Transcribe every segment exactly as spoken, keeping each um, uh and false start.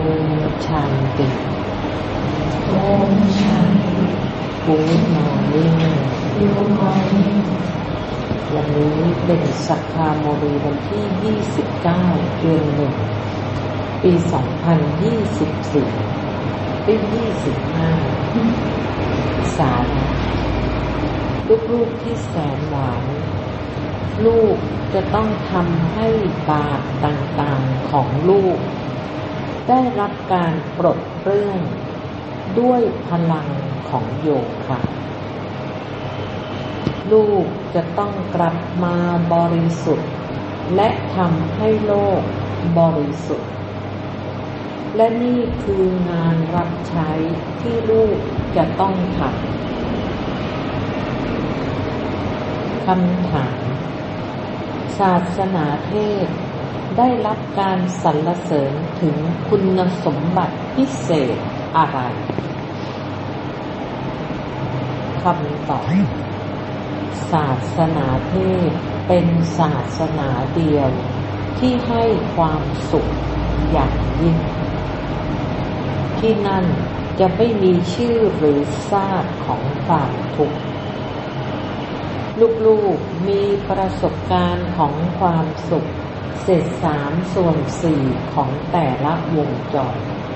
ชันติโอมชันติ Good morning Good morning วันนี้เป็นสักราโมรีวันที่ยี่สิบเก้าเดือนหนึ่งปีสองพันยี่สิบสี่ปียี่สิบห้าสาระลูกๆที่แสนหวานลูกจะต้องทำให้บาปต่างๆของลูกได้รับการปลดเปลื้องด้วยพลังของโยคะลูกจะต้องกลับมาบริสุทธิ์และทำให้โลกบริสุทธิ์และนี่คืองานรับใช้ที่ลูกจะต้องทำคำถามศาสนาเทศได้รับการสรรเสริญถึงคุณสมบัติพิเศษอะไรคำตอบศาสนาเทศเป็นศาสนาเดียวที่ให้ความสุขอย่างยิ่งที่นั่นจะไม่มีชื่อหรือซากของความทุกข์ลูกๆมีประสบการณ์ของความสุขเศษสามส่วนสี่ของแต่ละวงจร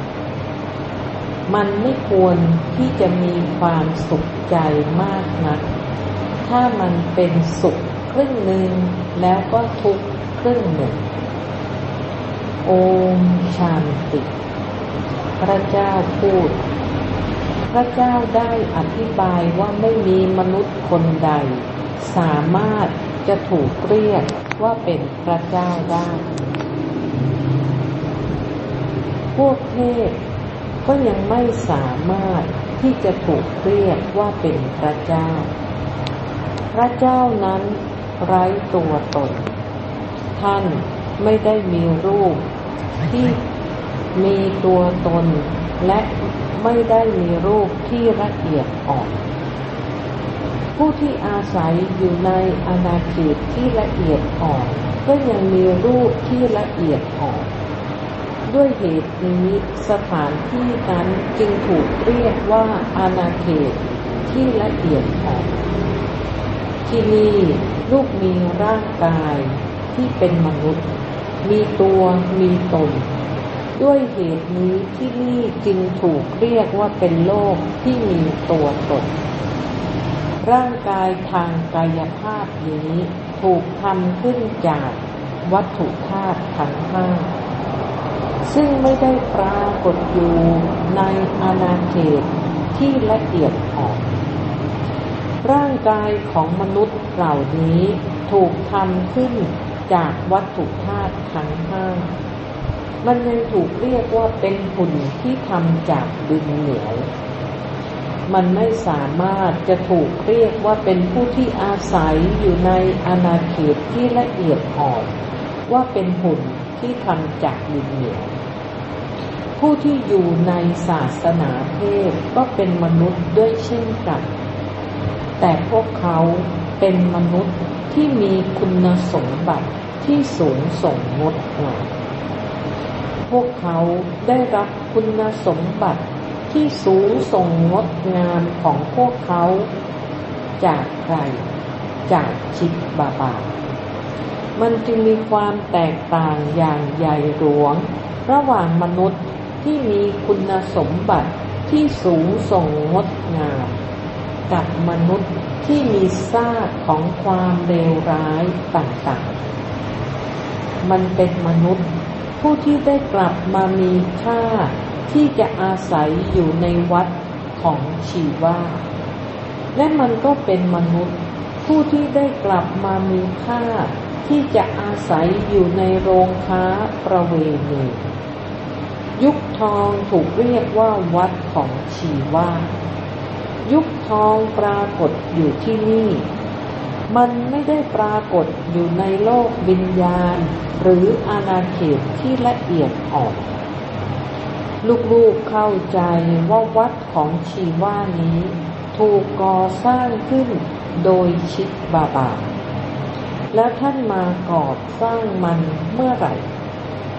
มันไม่ควรที่จะมีความสุขใจมากนักถ้ามันเป็นสุขครึ่งหนึ่งแล้วก็ทุกข์ครึ่งหนึ่งโอมชันติพระเจ้าพูดพระเจ้าได้อธิบายว่าไม่มีมนุษย์คนใดสามารถจะถูกเรียกว่าเป็นพระเจ้าได้พวกเทพก็ยังไม่สามารถที่จะถูกเรียกว่าเป็นพระเจ้าพระเจ้านั้นไร้ตัวตนท่านไม่ได้มีรูปที่มีตัวตนและไม่ได้มีรูปที่ละเอียดอ่อนผู้ที่อาศัยอยู่ในอาณาเขตที่ละเอียดอ่อนก็ยังมีรูปที่ละเอียดอ่อนด้วยเหตุนี้สถานที่นั้นจึงถูกเรียกว่าอาณาเขตที่ละเอียดอ่อนที่นี่ลูกมีร่างกายที่เป็นมนุษย์มีตัวมีตนด้วยเหตุนี้ที่นี่จึงถูกเรียกว่าเป็นโลกที่มีตัวตนร่างกายทางกายภาพนี้ถูกทำขึ้นจากวัตถุธาตุทั้งห้าซึ่งไม่ได้ปรากฏอยู่ในอาณาเขตที่ละเอียดอ่อนร่างกายของมนุษย์เหล่านี้ถูกทำขึ้นจากวัตถุธาตุทั้งห้ามันยังถูกเรียกว่าเป็นหุ่นที่ทำจากดินเหนียวมันไม่สามารถจะถูกเรียกว่าเป็นผู้ที่อาศัยอยู่ในอาณาเขตที่ละเอียดอ่อนว่าเป็นหุ่นที่ทำจากดินเหนียวผู้ที่อยู่ในศาสนาเทศก็เป็นมนุษย์ด้วยเช่นกันแต่พวกเขาเป็นมนุษย์ที่มีคุณสมบัติที่สูงส่งงดงามพวกเขาได้รับคุณสมบัติที่สูงส่งงดงามของพวกเขาจากใครจากชิบบาบามันจึงมีความแตกต่างอย่างใหญ่หลวงระหว่างมนุษย์ที่มีคุณสมบัติที่สูงส่งงดงามกับมนุษย์ที่มีซากของความเลวร้ายต่างๆมันเป็นมนุษย์ผู้ที่ได้กลับมามีค่าที่จะอาศัยอยู่ในวัฏของชีวะและมันก็เป็นมนุษย์ผู้ที่ได้กลับมามีค่าที่จะอาศัยอยู่ในโรงค้าประเวณียุคทองถูกเรียกว่าวัฏของชีวะยุคทองปรากฏอยู่ที่นี่มันไม่ได้ปรากฏอยู่ในโลกวิญญาณหรืออาณาเขตที่ละเอียดอ่อนลูกๆเข้าใจว่าวัฏของชีวะนี้ถูกก่อสร้างขึ้นโดยชิบบาบาแล้วท่านมาก่อสร้างมันเมื่อไหร่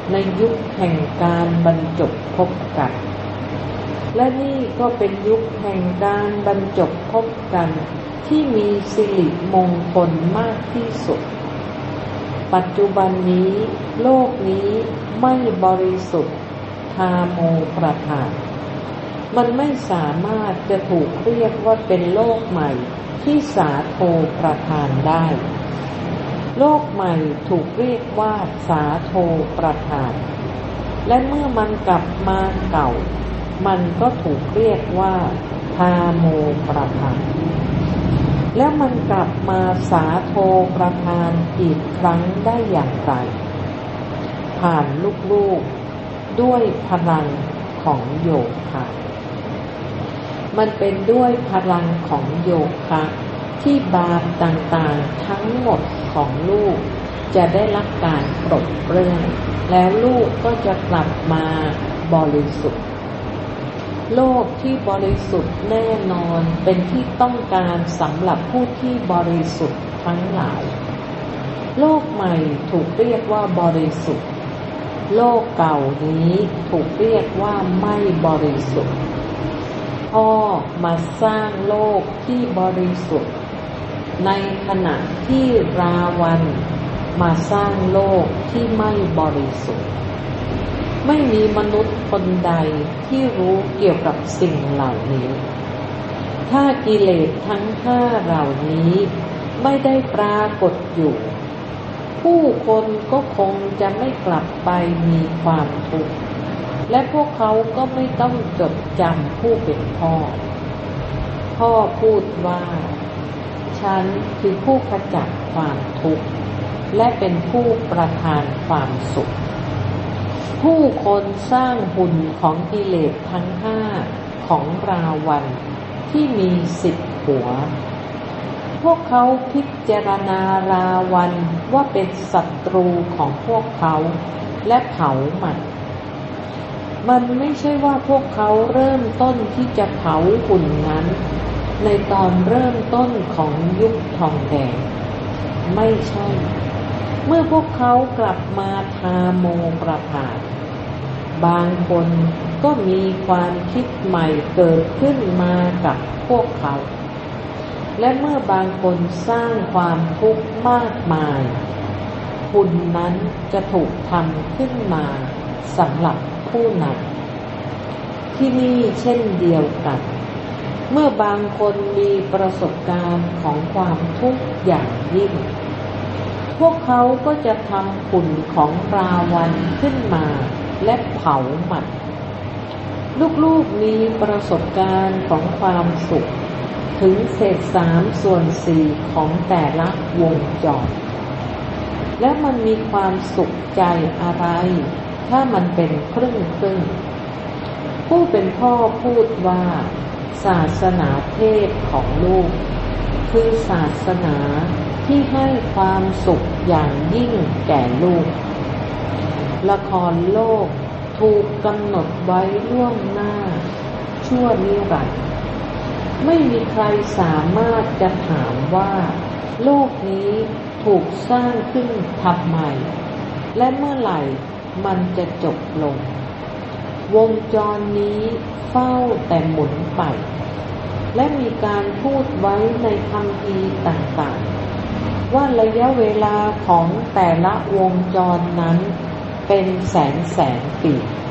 ในยุคแห่งการบรรจบพบกันและนี่ก็เป็นยุคแห่งการบรรจบพบกันที่มีสิริมงคลมากที่สุดปัจจุบันนี้โลกนี้ไม่บริสุทธิ์ทาโมประทานมันไม่สามารถจะถูกเรียกว่าเป็นโลกใหม่ที่สาโทประทานได้โลกใหม่ถูกเรียกว่าสาโทประทานและเมื่อมันกลับมาเก่ามันก็ถูกเรียกว่าทาโมประทานแล้วมันกลับมาสาโทประทานอีกครั้งได้อย่างไรผ่านลูกๆด้วยพลังของโยคะมันเป็นด้วยพลังของโยคะที่บาปต่างๆทั้งหมดของลูกจะได้รับการปลดเปลื้องแล้วลูกก็จะกลับมาบริสุทธิ์โลกที่บริสุทธิ์แน่นอนเป็นที่ต้องการสำหรับผู้ที่บริสุทธิ์ทั้งหลายโลกใหม่ถูกเรียกว่าบริสุทธิ์โลกเก่านี้ถูกเรียกว่าไม่บริสุทธิ์พ่อมาสร้างโลกที่บริสุทธิ์ในขณะที่ราวันมาสร้างโลกที่ไม่บริสุทธิ์ไม่มีมนุษย์คนใดที่รู้เกี่ยวกับสิ่งเหล่านี้ถ้ากิเลสทั้งห้าเหล่านี้ไม่ได้ปรากฏอยู่ผู้คนก็คงจะไม่กลับไปมีความทุกข์และพวกเขาก็ไม่ต้องจดจำผู้เป็นพ่อพ่อพูดว่าฉันคือผู้ขจัดความทุกข์และเป็นผู้ประทานความสุขผู้คนสร้างหุ่นของกิเลสทั้งห้าของราวันที่มีสิบหัวพวกเขาพิจารณาราวันว่าเป็นศัตรูของพวกเขาและเผามันมันไม่ใช่ว่าพวกเขาเริ่มต้นที่จะเผาหุ่นนั้นในตอนเริ่มต้นของยุคทองแดงไม่ใช่เมื่อพวกเขากลับมาทาโมประทานบางคนก็มีความคิดใหม่เกิดขึ้นมากับพวกเขาและเมื่อบางคนสร้างความทุกข์มากมายหุ่นนั้นจะถูกทำขึ้นมาสำหรับผู้นั้นที่นี่เช่นเดียวกันเมื่อบางคนมีประสบการณ์ของความทุกข์อย่างยิ่งพวกเขาก็จะทำหุ่นของราวันขึ้นมาและเผามันลูกๆมีประสบการณ์ของความสุขถึงเศษสามส่วนสี่ของแต่ละวงจรและมันมีความสุขใจอะไรถ้ามันเป็นครึ่งครึ่งผู้เป็นพ่อพูดว่าศาสนาเทพของลูกคือศาสนาที่ให้ความสุขอย่างยิ่งแก่ลูกละครโลกถูกกำหนดไว้ล่วงหน้าชั่วนิรันดร์ไม่มีใครสามารถจะถามว่าโลกนี้ถูกสร้างขึ้นทำไมและเมื่อไหร่มันจะจบลงวงจรนี้เฝ้าแต่หมุนไปและมีการพูดไว้ในคัมภีร์ต่างๆว่าระยะเวลาของแต่ละวงจรนั้นเป็นแสนแสนปี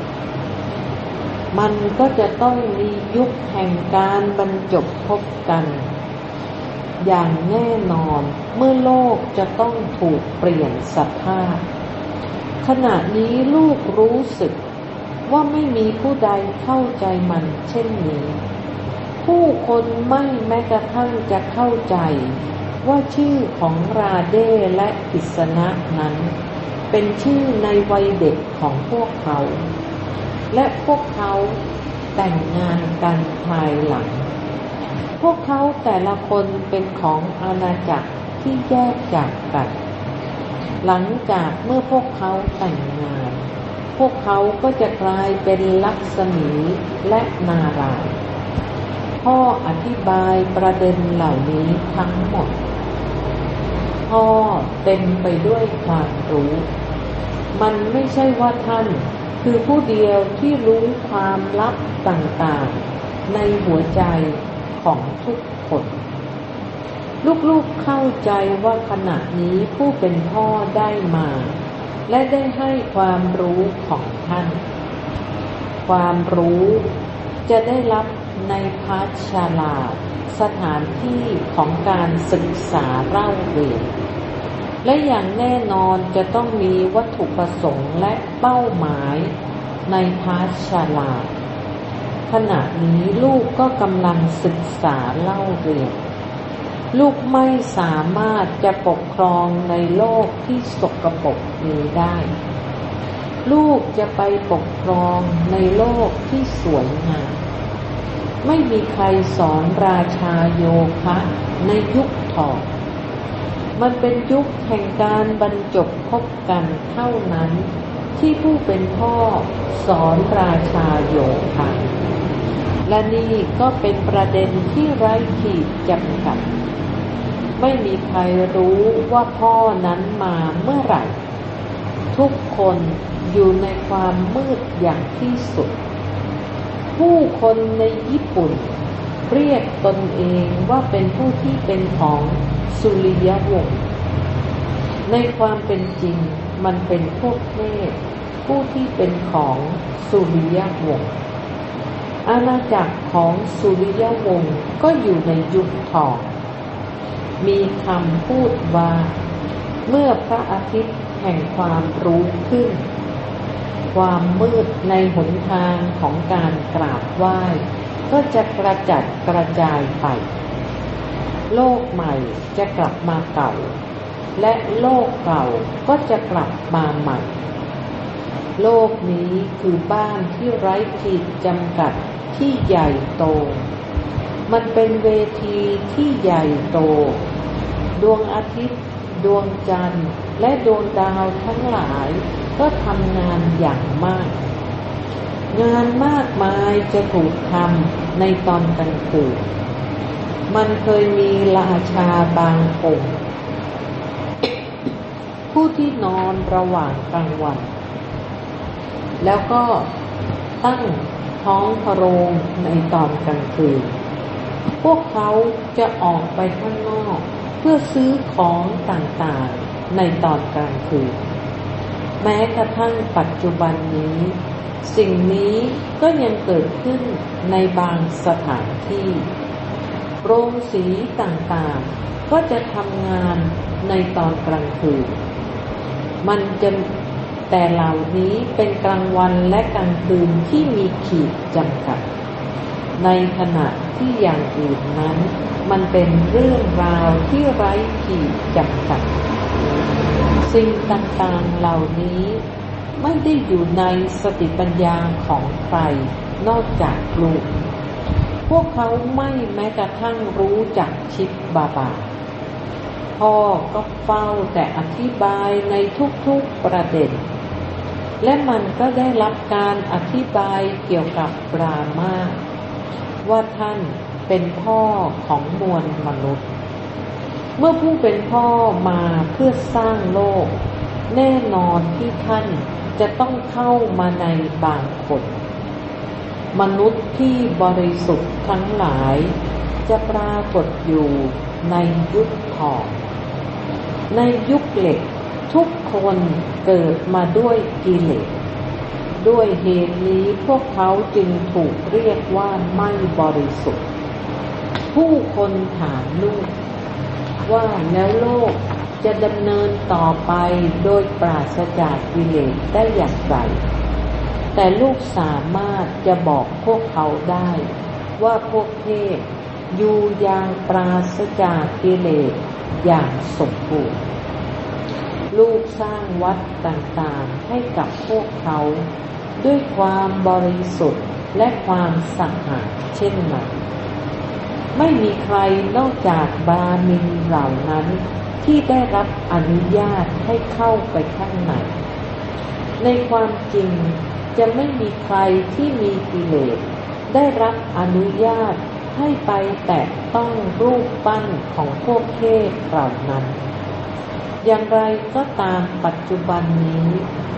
มันก็จะต้องมียุคแห่งการบรรจบพบกันอย่างแน่นอนเมื่อโลกจะต้องถูกเปลี่ยนสภาพขณะนี้ลูกรู้สึกว่าไม่มีผู้ใดเข้าใจมันเช่นนี้ผู้คนไม่แม้กระทั่งจะเข้าใจว่าชื่อของราเด้และกิษณะนั้นเป็นชื่อในวัยเด็กของพวกเขาและพวกเขาแต่งงานกันภายหลังพวกเขาแต่ละคนเป็นของอาณาจักรที่แยกจากกันหลังจากเมื่อพวกเขาแต่งงานพวกเขาก็จะกลายเป็นลักษมีและนารายณ์พ่ออธิบายประเด็นเหล่านี้ทั้งหมดพ่อเต็มไปด้วยความรู้มันไม่ใช่ว่าท่านคือผู้เดียวที่รู้ความลับต่างๆในหัวใจของทุกคนลูกๆเข้าใจว่าขณะนี้ผู้เป็นพ่อได้มาและได้ให้ความรู้ของท่านความรู้จะได้รับในภัชชาลาสถานที่ของการศึกษาเล่าเรียนและอย่างแน่นอนจะต้องมีวัตถุประสงค์และเป้าหมายในภัชชาลาขณะนี้ลูกก็กำลังศึกษาเล่าเรียนลูกไม่สามารถจะปกครองในโลกที่สกปรกนี้ได้ลูกจะไปปกครองในโลกที่สวยงามไม่มีใครสอนราชาโยคะในยุคทองมันเป็นยุคแห่งการบรรจบพบกันเท่านั้นที่ผู้เป็นพ่อสอนราชาโยคะและนี่ก็เป็นประเด็นที่ไร้ขีดจำกัดไม่มีใครรู้ว่าพ่อนั้นมาเมื่อไหร่ทุกคนอยู่ในความมืดอย่างที่สุดผู้คนในญี่ปุ่นเรียกตนเองว่าเป็นผู้ที่เป็นของสุริยวงศ์ในความเป็นจริงมันเป็นพวกเทพผู้ที่เป็นของสุริยวงศ์อาณาจักรของสุริยวงศ์ก็อยู่ในยุคทองมีคำพูดว่าเมื่อพระอาทิตย์แห่งความรู้ขึ้นความมืดในหนทางของการกราบไหว้ก็จะกระจัดกระจายไปโลกใหม่จะกลับมาเก่าและโลกเก่าก็จะกลับมาใหม่โลกนี้คือบ้านที่ไร้ขีดจำกัดที่ใหญ่โตมันเป็นเวทีที่ใหญ่โตดวงอาทิตย์ดวงจันทร์และดวงดาวทั้งหลายก็ทำงานอย่างมากงานมากมายจะถูกทำในตอนกลางคืนมันเคยมีราชาบางองค์ผู้ที่นอนระหว่างกลางวันแล้วก็ตั้งท้องพระโรงในตอนกลางคืนพวกเขาจะออกไปข้างนอกเพื่อซื้อของต่างๆในตอนกลางคืนแม้กระทั่งปัจจุบันนี้สิ่งนี้ก็ยังเกิดขึ้นในบางสถานที่โรงสีต่างๆก็จะทำงานในตอนกลางคืนมันจะแต่เหล่านี้เป็นกลางวันและกลางคืนที่มีขีดจำกัดในขณะที่อย่างอื่นนั้นมันเป็นเรื่องราวที่ไร้ขีดจำกัดสิ่งต่างๆเหล่านี้ไม่ได้อยู่ในสติปัญญาของใครนอกจากลูกพวกเขาไม่แม้กระทั่งรู้จักชิปบาบาพ่อก็เฝ้าแต่อธิบายในทุกๆประเด็นและมันก็ได้รับการอธิบายเกี่ยวกับปรามาสว่าท่านเป็นพ่อของมวลมนุษย์เมื่อผู้เป็นพ่อมาเพื่อสร้างโลกแน่นอนที่ท่านจะต้องเข้ามาในบางคนมนุษย์ที่บริสุทธิ์ทั้งหลายจะปรากฏอยู่ในยุคทองในยุคเหล็กทุกคนเกิดมาด้วยกิเลสด้วยเหตุนี้พวกเขาจึงถูกเรียกว่าไม่บริสุทธิ์ผู้คนถามลูกว่าแล้วโลกจะดำเนินต่อไปโดยปราศจากกิเลสได้อย่างไรแต่ลูกสามารถจะบอกพวกเขาได้ว่าพวกเทพอยู่อย่างปราศจากกิเลสอย่างสมบูรณ์ลูกสร้างวัดต่างๆให้กับพวกเขาด้วยความบริสุทธิ์และความสะอาดเช่นนั้นไม่มีใครนอกจากบราหมินเหล่านั้นที่ได้รับอนุญาตให้เข้าไปข้างในในความจริงจะไม่มีใครที่มีกิเลสได้รับอนุญาตให้ไปแตะต้องรูปปั้นของพวกเทพเหล่านั้นอย่างไรก็ตามปัจจุบันนี้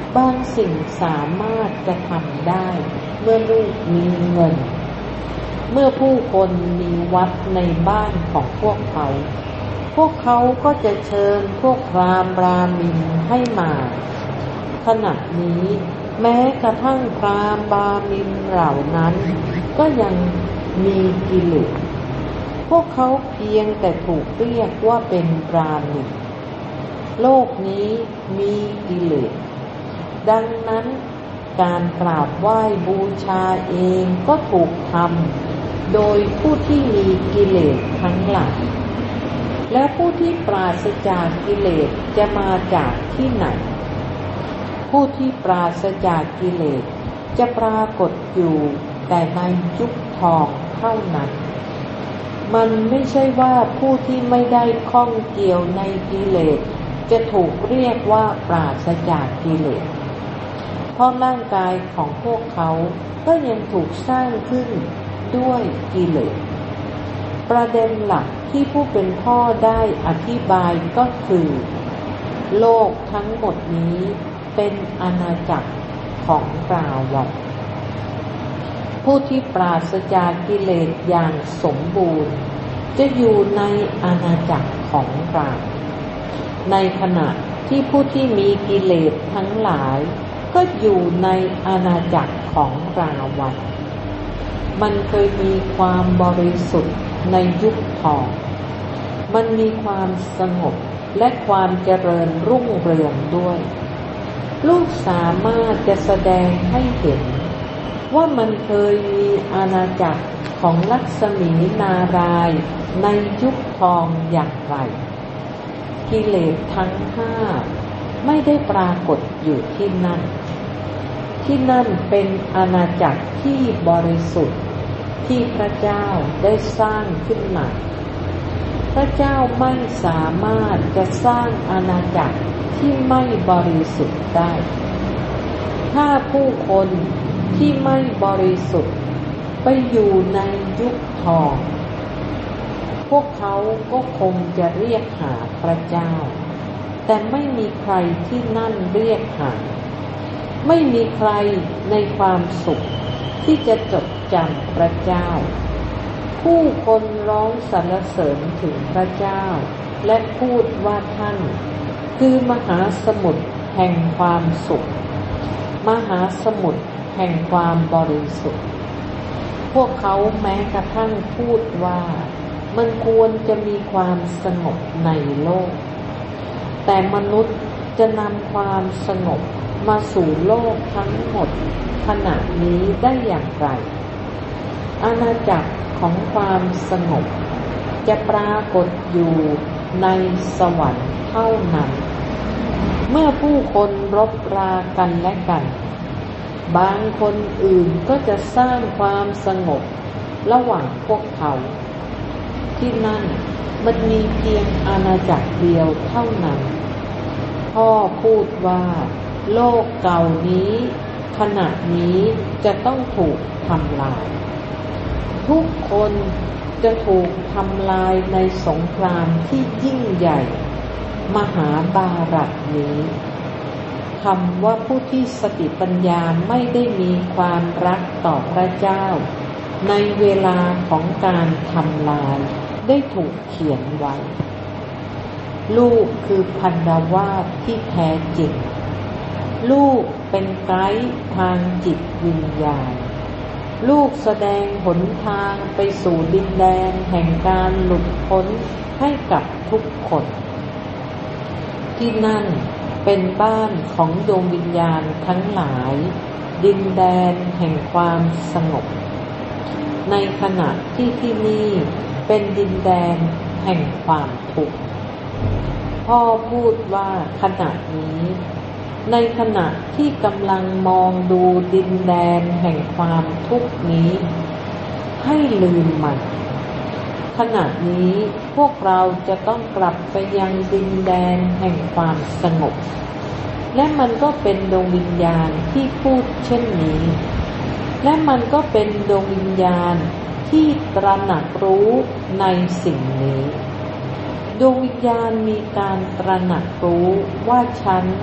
บางสิ่งสามารถจะทำได้เมื่อลูกมีเงินเมื่อผู้คนมีวัดในบ้านของพวกเขาพวกเขาก็จะเชิญพวกพราหมณ์รามินให้มาขณะนี้แม้กระทั่งพราหมณ์รามินเหล่านั้นก็ยังมีกิเลสพวกเขาเพียงแต่ถูกเรียกว่าเป็นพราหมินโลกนี้มีกิเลสดังนั้นการกราบไหว้บูชาเองก็ถูกทำโดยผู้ที่มีกิเลสทั้งหลายและผู้ที่ปราศจากกิเลสจะมาจากที่ไหนผู้ที่ปราศจากกิเลสจะปรากฏอยู่แต่ในยุคทองเท่านั้นมันไม่ใช่ว่าผู้ที่ไม่ได้ข้องเกี่ยวในกิเลสจะถูกเรียกว่าปราศจากกิเลสเพราะร่างกายของพวกเขาก็ยังถูกสร้างขึ้นด้วยกิเลสประเด็นหลักที่ผู้เป็นพ่อได้อธิบายก็คือโลกทั้งหมดนี้เป็นอาณาจักรของราวัณผู้ที่ปราศจากกิเลสอย่างสมบูรณ์จะอยู่ในอาณาจักรของรามในขณะที่ผู้ที่มีกิเลสทั้งหลายก็อยู่ในอาณาจักรของราวัณมันเคยมีความบริสุทธิ์ในยุคทองมันมีความสงบและความเจริญรุ่งเรืองด้วยลูกสามารถจะแสดงให้เห็นว่ามันเคยมีอาณาจักรของลักษมีนารายณ์ในยุคทองอย่างไรกิเลสทั้งห้าไม่ได้ปรากฏอยู่ที่นั่นที่นั่นเป็นอาณาจักรที่บริสุทธิ์ที่พระเจ้าได้สร้างขึ้นมาพระเจ้าไม่สามารถจะสร้างอาณาจักรที่ไม่บริสุทธิ์ได้ถ้าผู้คนที่ไม่บริสุทธิ์ไปอยู่ในยุคทองพวกเขาก็คงจะเรียกหาพระเจ้าแต่ไม่มีใครที่นั่นเรียกหาไม่มีใครในความสุขที่จะจดจำพระเจ้าผู้คนร้องสรรเสริญถึงพระเจ้าและพูดว่าท่านคือมหาสมุทรแห่งความสุขมหาสมุทรแห่งความบริสุทธิ์พวกเขาแม้กระทั่งพูดว่ามันควรจะมีความสงบในโลกแต่มนุษย์จะนำความสงบมาสู่โลกทั้งหมดขณะนี้ได้อย่างไรอาณาจักรของความสงบจะปรากฏอยู่ในสวรรค์เท่านั้นเมื่อผู้คนรบรากันและกันบางคนอื่นก็จะสร้างความสงบระหว่างพวกเขาที่นั่นมันมีเพียงอาณาจักรเดียวเท่านั้นพ่อพูดว่าโลกเก่านี้ขณะนี้จะต้องถูกทำลายทุกคนจะถูกทำลายในสงครามที่ยิ่งใหญ่มหาบารัตนี้คำว่าผู้ที่สติปัญญาไม่ได้มีความรักต่อพระเจ้าในเวลาของการทำลายได้ถูกเขียนไว้ลูกคือพันธวาสที่แท้จริงลูกเป็นไกด์ทางจิตวิญญาณลูกแสดงหนทางไปสู่ดินแดนแห่งการหลุดพ้นให้กับทุกคนที่นั่นเป็นบ้านของดวงวิญญาณทั้งหลายดินแดนแห่งความสงบในขณะที่ที่นี่เป็นดินแดนแห่งความทุกข์พ่อพูดว่าขณะนี้ในขณะที่กำลังมองดูดินแดนแห่งความทุกข์นี้ให้ลืมมันขณะนี้พวกเราจะต้องกลับไปยังดินแดนแห่งความสงบและมันก็เป็นดวงวิญญาณที่พูดเช่นนี้และมันก็เป็นดวงวิญญาณที่ตระหนักรู้ในสิ่งนี้ดวงวิญญาณมีการตระหนักรู้ว่าฉัน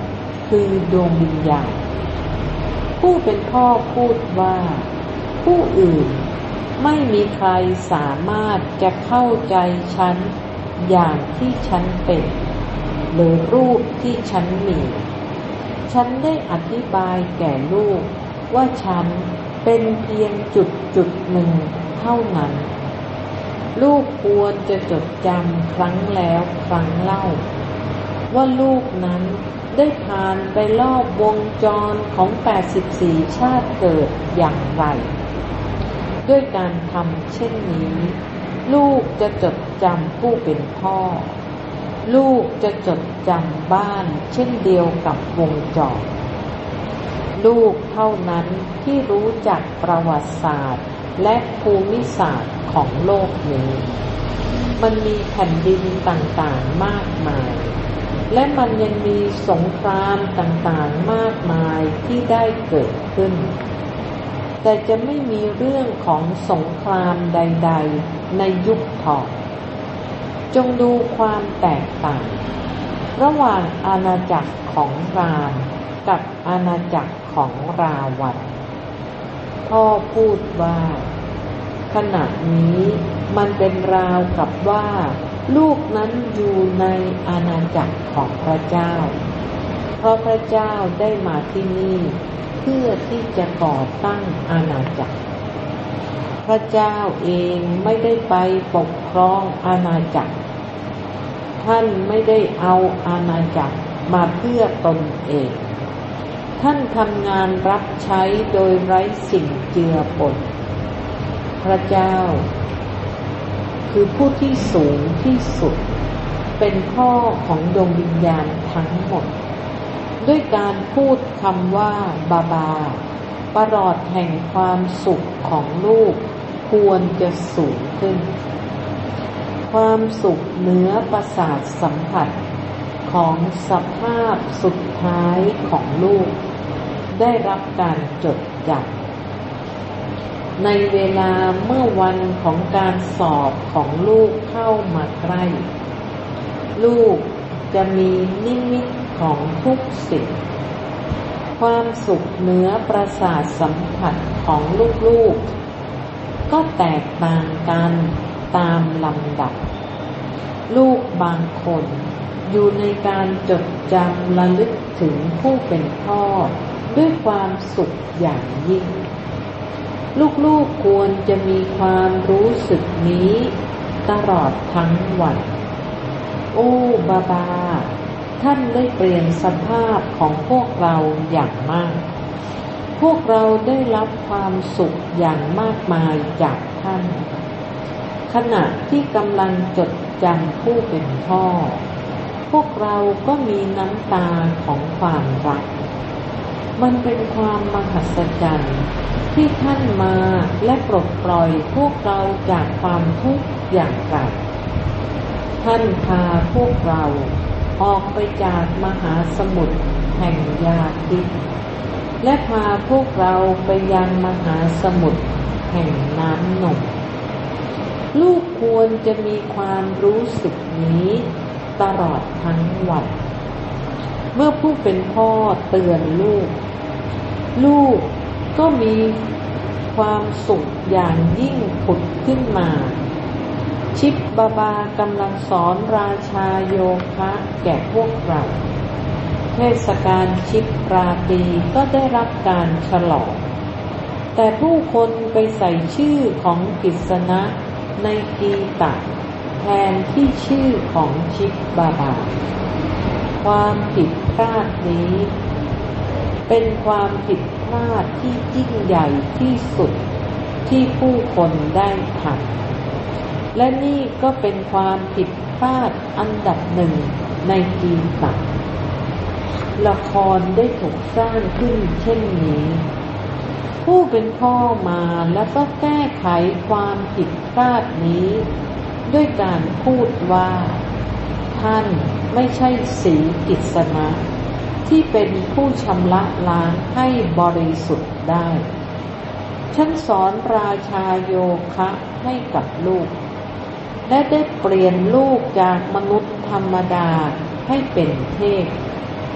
คือดวงวิญญาณผู้เป็นพ่อพูดว่าผู้อื่นไม่มีใครสามารถจะเข้าใจฉันอย่างที่ฉันเป็นหรือรูปที่ฉันมีฉันได้อธิบายแก่ลูกว่าฉันเป็นเพียงจุดจุดหนึ่งเท่านั้นลูกควรจะจดจำครั้งแล้วครั้งเล่าว่าลูกนั้นได้ผ่านไปรอบวงจรของแปดสิบสี่ชาติเกิดอย่างไรด้วยการทำเช่นนี้ลูกจะจดจำผู้เป็นพ่อลูกจะจดจำบ้านเช่นเดียวกับวงจรลูกเท่านั้นที่รู้จักประวัติศาสตร์และภูมิศาสตร์ของโลกนี้มันมีแผ่นดินต่างๆมากมายและมันยังมีสงครามต่างๆมากมายที่ได้เกิดขึ้นแต่จะไม่มีเรื่องของสงครามใดๆในยุคทองจงดูความแตกต่างระหว่างอาณาจักรของรามกับอาณาจักรของราวันพ่อพูดว่าขณะนี้มันเป็นราวกับว่าลูกนั้นอยู่ในอาณาจักรของพระเจ้าเพราะพระเจ้าได้มาที่นี่เพื่อที่จะก่อตั้งอาณาจักรพระเจ้าเองไม่ได้ไปปกครองอาณาจักรท่านไม่ได้เอาอาณาจักรมาเพื่อตนเองท่านทำงานรับใช้โดยไร้สิ่งเจือปนพระเจ้าคือผู้ที่สูงที่สุดเป็นพ่อของดวงวิญญาณทั้งหมดด้วยการพูดคำว่าบาบาประหลอดแห่งความสุขของลูกควรจะสูงขึ้นความสุขเหนือประสาทสัมผัสของสภาพสุดท้ายของลูกได้รับการจดจำในเวลาเมื่อวันของการสอบของลูกเข้ามาใกล้ลูกจะมีนิมิตของทุกสิ่งความสุขเหนือประสาทสัมผัสของลูกๆก็แตกต่างกันตามลำดับลูกบางคนอยู่ในการจดจำระลึกถึงผู้เป็นพ่อด้วยความสุขอย่างยิ่งลูกๆควรจะมีความรู้สึกนี้ตลอดทั้งวันโอ้บาบาท่านได้เปลี่ยนสภาพของพวกเราอย่างมากพวกเราได้รับความสุขอย่างมากมายจากท่านขณะที่กำลังจดจำผู้เป็นพ่อพวกเราก็มีน้ำตาของความรักมันเป็นความมหัศจรรย์ที่ท่านมาและปลดปล่อยพวกเราจากความทุกข์อย่างไรท่านพาพวกเราออกไปจากมหาสมุทรแห่งยาพิษและพาพวกเราไปยังมหาสมุทรแห่งน้ำนมลูกควรจะมีความรู้สึกนี้ตลอดทั้งวันเมื่อผู้เป็นพ่อเตือนลูกลูกก็มีความสุขอย่างยิ่งผุดขึ้นมาชิปบาบากำลังสอนราชาโยคะแก่พวกเราเทศกาลชิปราตรีก็ได้รับการฉลองแต่ผู้คนไปใส่ชื่อของกิษณะในกีตะแทนที่ชื่อของชิปบาบาความผิดพลาดนี้เป็นความผิดพลาดที่ยิ่งใหญ่ที่สุดที่ผู้คนได้ทำและนี่ก็เป็นความผิดพลาดอันดับหนึ่งในกีตะละครได้ถูกสร้างขึ้นเช่นนี้ผู้เป็นพ่อมาแล้วก็แก้ไขความผิดพลาดนี้ด้วยการพูดว่าท่านไม่ใช่สีกิษณะที่เป็นผู้ชำระล้างให้บริสุทธิ์ได้ฉันสอนราชาโยคะให้กับลูกและได้เปลี่ยนลูกจากมนุษย์ธรรมดาให้เป็นเทพ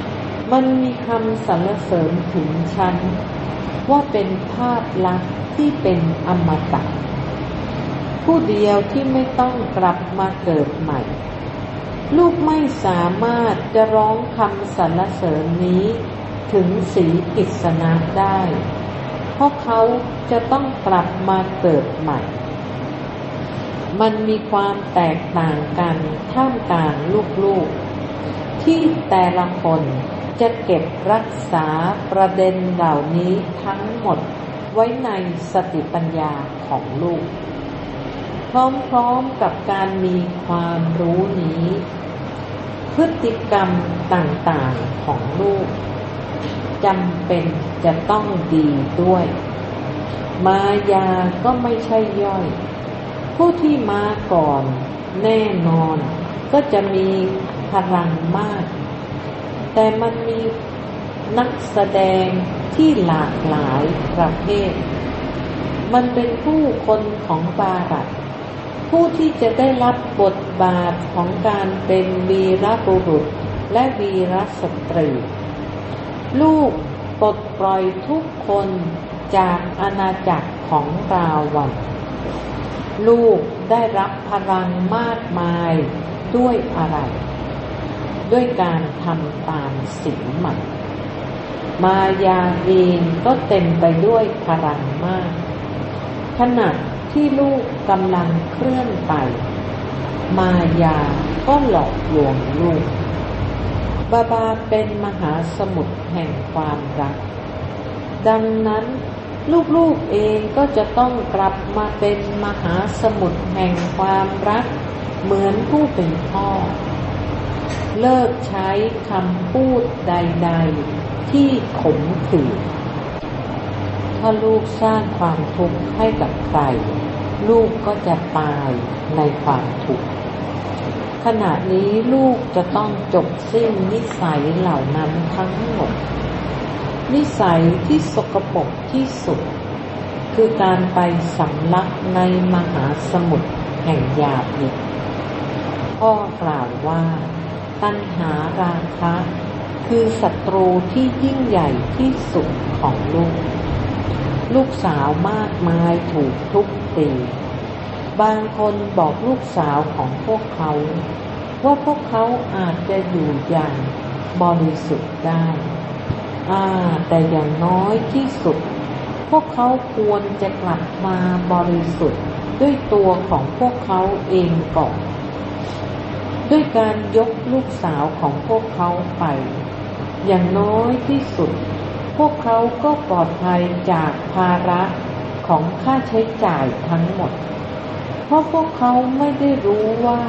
มันมีคำสรรเสริญถึงฉันว่าเป็นภาพลักษณ์ที่เป็นอมตะผู้เดียวที่ไม่ต้องกลับมาเกิดใหม่ลูกไม่สามารถจะร้องคำสรรเสริญนี้ถึงศรีกฤษณะได้เพราะเขาจะต้องกลับมาเกิดใหม่มันมีความแตกต่างกันท่ามกลางลูกๆที่แต่ละคนจะเก็บรักษาประเด็นเหล่านี้ทั้งหมดไว้ในสติปัญญาของลูกพร้อมๆกับการมีความรู้นี้พฤติกรรมต่างๆของลูกจำเป็นจะต้องดีด้วยมายาก็ไม่ใช่ย่อยผู้ที่มาก่อนแน่นอนก็จะมีพลังมากแต่มันมีนักแสดงที่หลากหลายประเภทมันเป็นผู้คนของบารัตผู้ที่จะได้รับบทบาทของการเป็นวีรบุรุษและวีรสตรีลูกปลดปล่อยทุกคนจากอาณาจักรของราวัณลูกได้รับพลังมากมายด้วยอะไรด้วยการทำตามศีลหมั่นมายาเองก็เต็มไปด้วยพลังมากขณะที่ลูกกำลังเคลื่อนไปมายาก็หลอกลวงลูกบาบาเป็นมหาสมุทรแห่งความรักดังนั้นลูกๆเองก็จะต้องกลับมาเป็นมหาสมุทรแห่งความรักเหมือนผู้เป็นพ่อเลิกใช้คำพูดใดๆที่ขมขื่นถ้าลูกสร้างความทุกข์ให้กับใครลูกก็จะตายในความทุกข์ขณะนี้ลูกจะต้องจบสิ้นนิสัยเหล่านั้นทั้งหมดนิสัยที่สกปรกที่สุดคือการไปสำลักในมหาสมุทรแห่งหยาบพิษพ่อกล่าวว่าตัณหาราคะคือศัตรูที่ยิ่งใหญ่ที่สุดของลูกลูกสาวมากมายถูกทุบตีบางคนบอกลูกสาวของพวกเขาว่าพวกเขาอาจจะอยู่อย่างบริสุทธิ์ได้อ่าแต่อย่างน้อยที่สุดพวกเขาควรจะกลับมาบริสุทธิ์ด้วยตัวของพวกเขาเองก่อนด้วยการยกลูกสาวของพวกเขาไปอย่างน้อยที่สุดพวกเขาก็ปลอดภัยจากภาระของค่าใช้จ่ายทั้งหมดเพราะพวกเขาไม่ได้รู้ว่า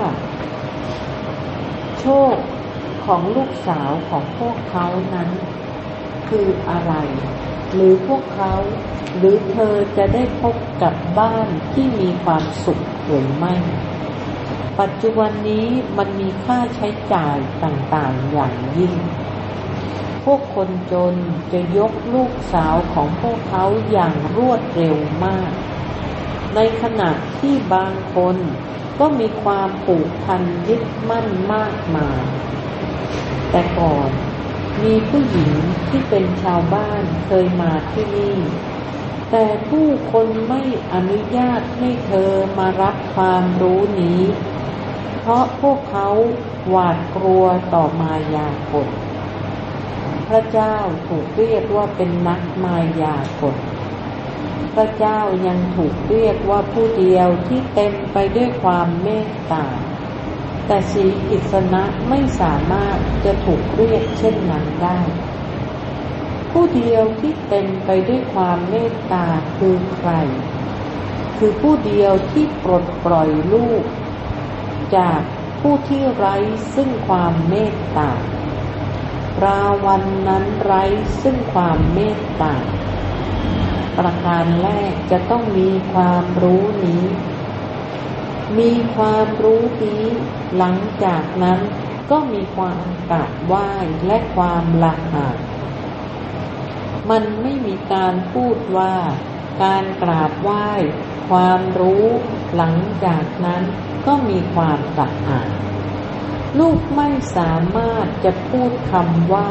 โชคของลูกสาวของพวกเขานั้นคืออะไรหรือพวกเขาหรือเธอจะได้พบกับบ้านที่มีความสุขหรือไม่ปัจจุบันนี้มันมีค่าใช้จ่ายต่างๆอย่างยิ่งพวกคนจนจะยกลูกสาวของพวกเขาอย่างรวดเร็วมากในขณะที่บางคนก็มีความผูกพันยึดมั่นมากมายแต่ก่อนมีผู้หญิงที่เป็นชาวบ้านเคยมาที่นี่แต่ผู้คนไม่อนุญาตให้เธอมารับความรู้นี้เพราะพวกเขาหวาดกลัวต่อมายากลพระเจ้าถูกเรียกว่าเป็นนักมายากลพระเจ้ายังถูกเรียกว่าผู้เดียวที่เต็มไปด้วยความเมตตาแต่ศรีกฤษณะไม่สามารถจะถูกเรียกเช่นนั้นได้ผู้เดียวที่เต็มไปด้วยความเมตตาคือใครคือผู้เดียวที่ปลดปล่อยลูกจากผู้ที่ไร้ซึ่งความเมตตาราวัณนั้นไร้ซึ่งความเมตตาประการแรกจะต้องมีความรู้นี้มีความรู้นี้หลังจากนั้นก็มีความกราบไหว้และความละอายมันไม่มีการพูดว่าการกราบไหว้ความรู้หลังจากนั้นก็มีความละอายลูกไม่สามารถจะพูดคำว่า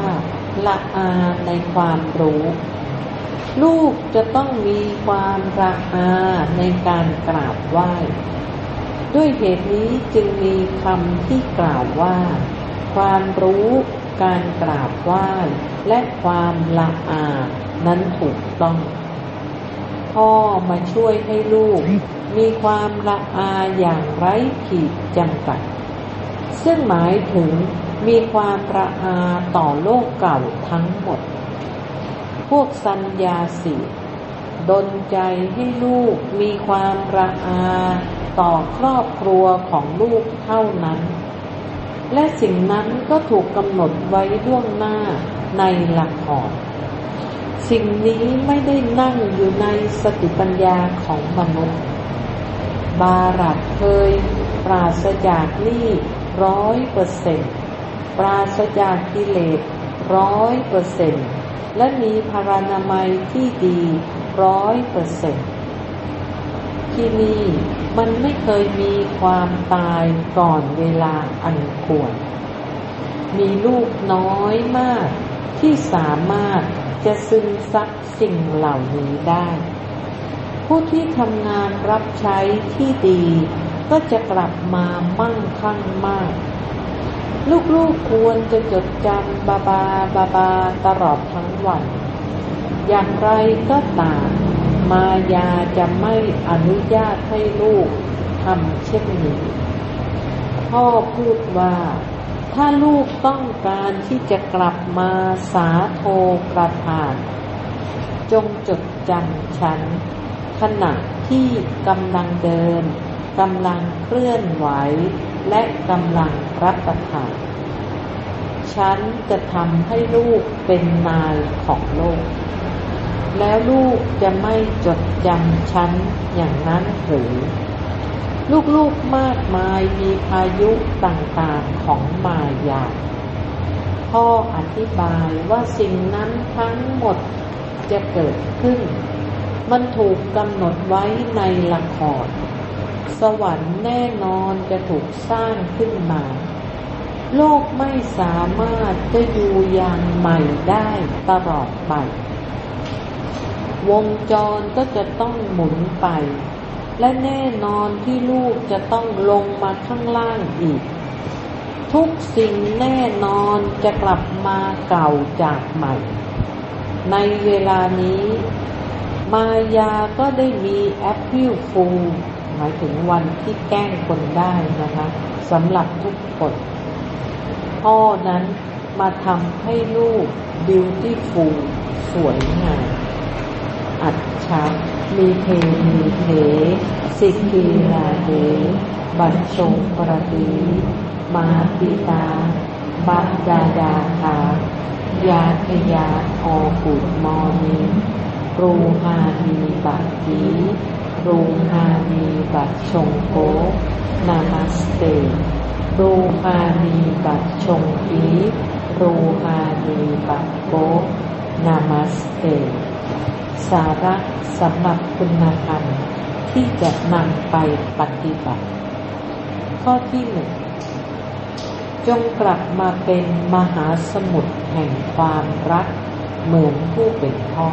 ละอาในความรู้ลูกจะต้องมีความละอาในการกราบไหว้ด้วยเหตุนี้จึงมีคำที่กล่าวว่าความรู้การกราบไหว้และความละอานั้นถูกต้องพ่อมาช่วยให้ลูกมีความละอาอย่างไร้ขีดจำกัดซึ่งหมายถึงมีความละอาต่อโลกเก่าทั้งหมดพวกสัญญาสีดลใจให้ลูกมีความละอาต่อครอบครัวของลูกเท่านั้นและสิ่งนั้นก็ถูกกำหนดไว้ล่วงหน้าในละครสิ่งนี้ไม่ได้นั่งอยู่ในสติปัญญาของมนุษย์บารัตเคยปราศจากหนี้ร้อยเปอร์เซ็นต์ปราศจากกิเลสร้อยเปอร์เซ็นต์และมีพรรณนามัยที่ดีร้อยเปอร์เซ็นต์ที่นี่มันไม่เคยมีความตายก่อนเวลาอันควรมีลูกน้อยมากที่สามารถจะซึมซับสิ่งเหล่านี้ได้ผู้ที่ทำงานรับใช้ที่ดีก็จะกลับมามั่งคั่งมากลูกๆควรจะจดจำบาบาบาบาตลอดทั้งวันอย่างไรก็ตามมายาจะไม่อนุญาตให้ลูกทำเช่นนี้พ่อพูดว่าถ้าลูกต้องการที่จะกลับมาสาโทประทานจงจดจำฉันขณะที่กำลังเดินกำลังเคลื่อนไหวและกำลังรับประทานฉันจะทำให้ลูกเป็นนายของโลกแล้วลูกจะไม่จดจำฉันอย่างนั้นหรือลูกๆมากมายมีพายุต่างๆของมายาพ่ออธิบายว่าสิ่งนั้นทั้งหมดจะเกิดขึ้นมันถูกกำหนดไว้ในละครสวรรค์แน่นอนจะถูกสร้างขึ้นมาโลกไม่สามารถจะอยู่อย่างใหม่ได้ตลอดไปวงจรก็จะต้องหมุนไปและแน่นอนที่ลูกจะต้องลงมาข้างล่างอีกทุกสิ่งแน่นอนจะกลับมาเก่าจากใหม่ในเวลานี้มายาก็ได้มีแอปพิลฟูลหมายถึงวันที่แกล้งคนได้นะคะสำหรับทุกคนพ่อนั้นมาทำให้ลูกบิวตี้ฟูลสวยงามอัจฉริมีเทมีเทสิกขีลาเดบัญชงประดีมาปิตาบัดดาดาคายาทยาออกุดมอนีรูฮานีบัดดีรูฮานีบัดชงโกนามัสเตรูฮานีบัดชงอีรูฮานีบัดโกนามัสเตสาระสำหรับคุณธรรมที่จะนำไปปฏิบัติข้อที่หนึ่งจงกลับมาเป็นมหาสมุทรแห่งความรักเหมือนผู้เป็นพ่อ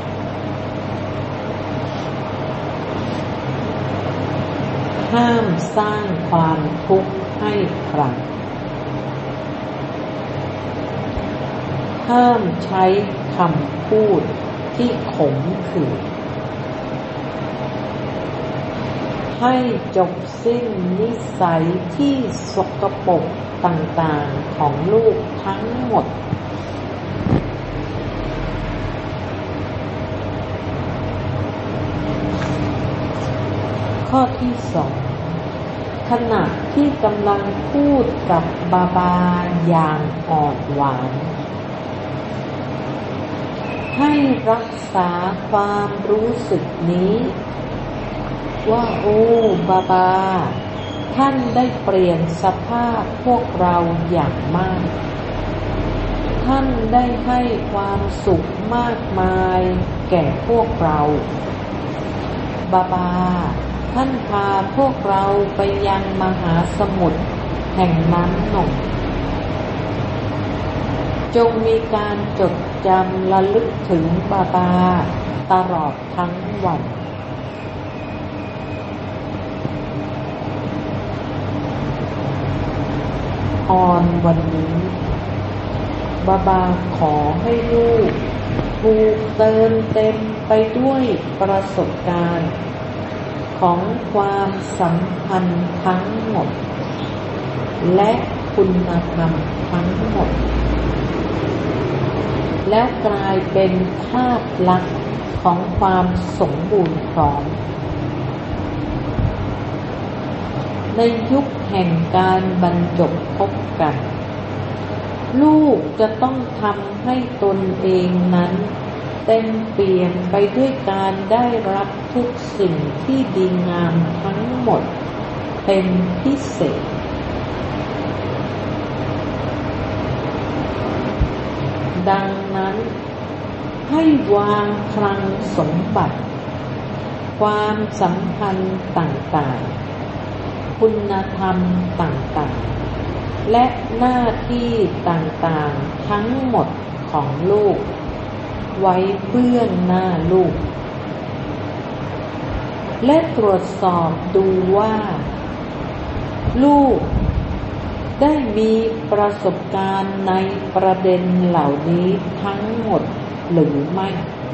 ห้ามสร้างความทุกข์ให้ใครห้ามใช้คำพูดที่ขมขื่นให้จบสิ้นนิสัยที่สกปรกต่างๆของลูกทั้งหมดข้อที่สองขณะที่กำลังพูดกับบาบาอย่างอ่อนหวานให้รักษาความรู้สึกนี้ว่าโอ้บาบาท่านได้เปลี่ยนสภาพพวกเราอย่างมากท่านได้ให้ความสุขมากมายแก่พวกเราบาบาท่านพาพวกเราไปยังมหาสมุทรแห่งน้ำนมจงมีการจดจำระลึกถึงบาบาตลอดทั้งวันออนวันนี้บาบาขอให้ลูกถูกเติมเต็มไปด้วยประสบการณ์ของความสัมพันธ์ทั้งหมดและคุณธรรมทั้งหมดแล้วกลายเป็นภาพลักษณ์ของความสมบูรณ์พร้อมในยุคแห่งการบรรจบพบกันลูกจะต้องทำให้ตนเองนั้นเต็มเปี่ยมไปด้วยการได้รับทุกสิ่งที่ดีงามทั้งหมดเป็นพิเศษดังนั้นให้วางคลังสมบัติความสัมพันธ์ต่างๆคุณธรรมต่างๆและหน้าที่ต่างๆทั้งหมดของลูกไว้เบื้องหน้าลูกและตรวจสอบดูว่าลูกได้มีประสบการณ์ในประเด็นเหล่านี้ทั้งหมดหรือไม่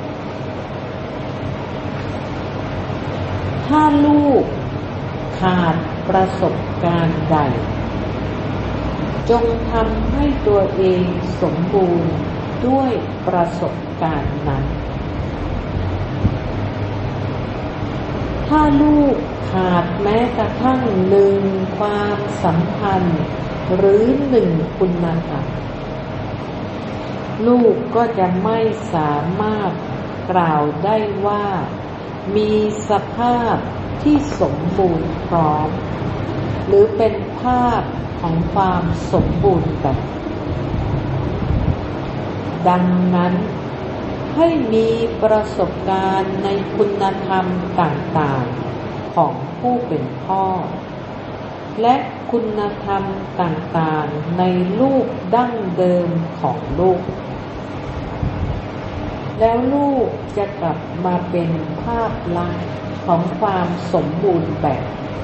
ถ้าลูกขาดประสบการณ์ใดจงทำให้ตัวเองสมบูรณ์ด้วยประสบการณ์นั้นถ้าลูกขาดแม้กระทั่งหนึ่งความสัมพันธ์หรือหนึ่งคุณธรรมลูกก็จะไม่สามารถกล่าวได้ว่ามีสภาพที่สมบูรณ์พร้อมหรือเป็นภาพของความสมบูรณ์แบบดังนั้นให้มีประสบการณ์ในคุณธรรมต่างๆของผู้เป็นพ่อและคุณธรรมต่างๆในรูปดั้งเดิมของลูกแล้วลูกจะกลับมาเป็นภาพลักษณ์ของความสมบูรณ์แบบ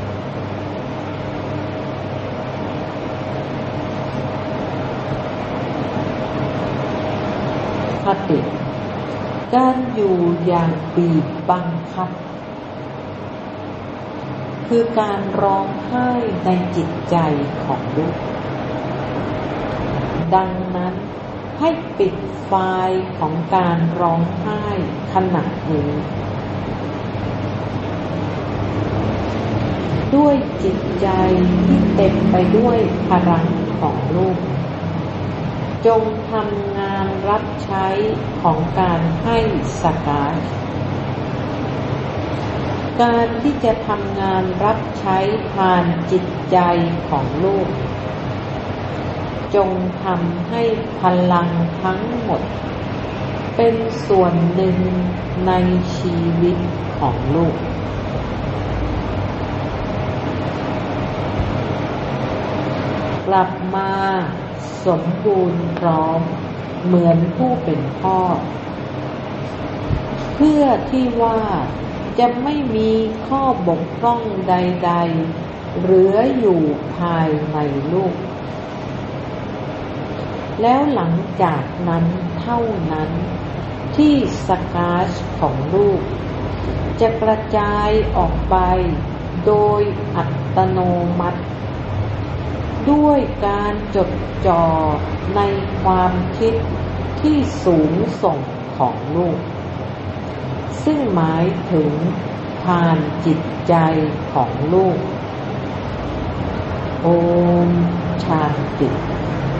คติการอยู่อย่างบีบบังคับคือการร้องไห้ในจิตใจของลูกดังนั้นให้ปิดไฟล์ของการร้องไห้ขณะนี้ด้วยจิตใจที่เต็มไปด้วยพลังของลูกจงทำงานรับใช้ของการให้สกาสการที่จะทำงานรับใช้ผ่านจิตใจของลูกจงทำให้พลังทั้งหมดเป็นส่วนหนึ่งในชีวิตของลูกกลับมาสมบูรณ์พร้อมเหมือนผู้เป็นพ่อเพื่อที่ว่าจะไม่มีข้อบกพร่องใดๆเหลืออยู่ภายในลูกแล้วหลังจากนั้นเท่านั้นที่สกาสของลูกจะกระจายออกไปโดยอัตโนมัติด้วยการจดจ่อในความคิดที่สูงส่งของลูกซึ่งหมายถึงผ่านจิตใจของลูกโอมชาติ